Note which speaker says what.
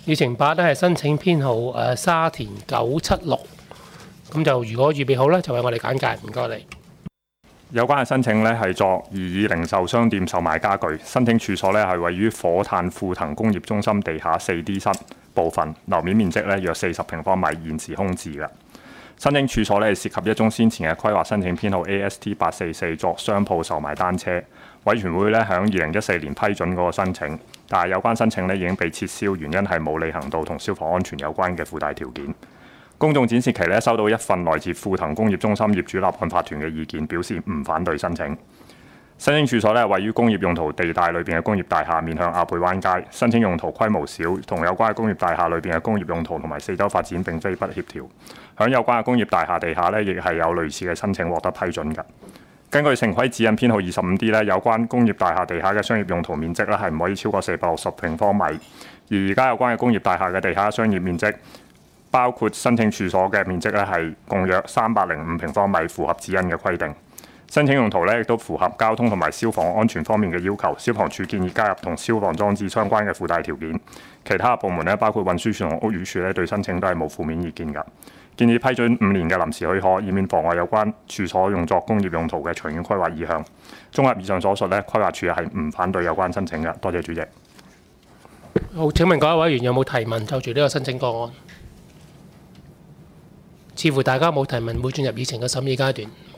Speaker 1: 議程8咧係申請編號沙田976，咁就如果預備好咧，就為我哋簡介，唔該你。
Speaker 2: 有關嘅申請呢係作擬議零售商店售賣家具，申請處所呢係位於火炭富騰工業中心地下4D 室部分，樓面面積呢約40平方米，現時空置嘅。申請處所呢涉及一宗先前嘅規劃申請編號 AST844作商鋪售賣單車，委員會呢喺2014年批准嗰個申請，但係有關申請呢已經被撤銷，原因係冇履行到同消防安全有關嘅附帶條件。公眾展示期呢收到一份來自富騰工業中心業主立案法團嘅意見，表示唔反對申請。申請處所呢位於工業用途地帶裏邊嘅工業大廈，面向亞貝灣街。申請用途規模小，同有關嘅工業大廈裏邊嘅工業用途同埋四周發展並非不協調。響有關嘅工業大廈地下呢，亦係有類似嘅申請獲得批准㗎。根據城規指引編號25D 呢，有關工業大廈地下嘅商業用途面積呢係唔可以超過460平方米，而而家有關嘅工業大廈嘅地下商業面積，包括申請處所嘅面積咧係共約305平方米，符合指引嘅規定。申請用途咧亦都符合交通同埋消防安全方面嘅要求。消防處建議加入同消防裝置相關嘅附帶條件。其他部門咧，包括運輸署同屋宇署咧，對申請都係冇負面意見㗎。建議批准5年嘅臨時許可，以免妨礙有關處所用作工業用途嘅長遠規劃意向。綜合以上所述咧，規劃署係唔反對有關申請㗎。多謝主席。
Speaker 1: 好，請問各位委員有冇提問就住呢個申請個案？似乎大家冇提問，會進入議程嘅審議階段。